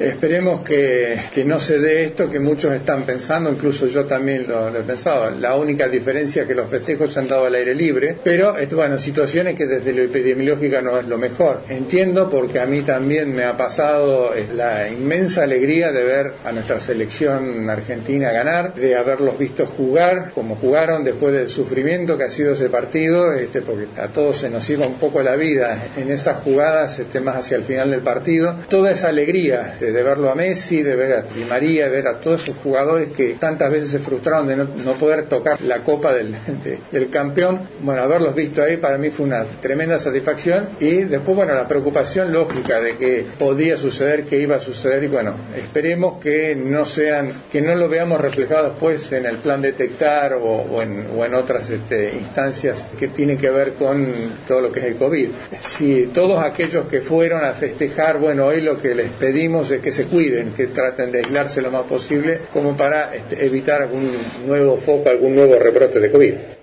Esperemos que no se dé esto que muchos están pensando, incluso yo también lo he pensado. La única diferencia es que los festejos se han dado al aire libre, pero bueno, situaciones que desde lo epidemiológica no es lo mejor. Entiendo, porque a mí también me ha pasado la inmensa alegría de ver a nuestra selección argentina ganar, de haberlos visto jugar como jugaron después del sufrimiento que ha sido ese partido, porque a todos se nos iba un poco la vida en esas jugadas, más hacia el final del partido. Toda esa alegría de verlo a Messi, de ver a Di María, de ver a todos esos jugadores que tantas veces se frustraron de no poder tocar la copa del campeón, bueno, haberlos visto ahí para mí fue una tremenda satisfacción. Y después, bueno, la preocupación lógica de que podía suceder, que iba a suceder, y bueno, esperemos que no lo veamos reflejado después en el plan detectar o en otras instancias que tienen que ver con todo lo que es el COVID. Si todos aquellos que fueron a festejar, bueno, hoy lo que les pedimos es que se cuiden, que traten de aislarse lo más posible como para evitar algún nuevo foco, algún nuevo rebrote de COVID.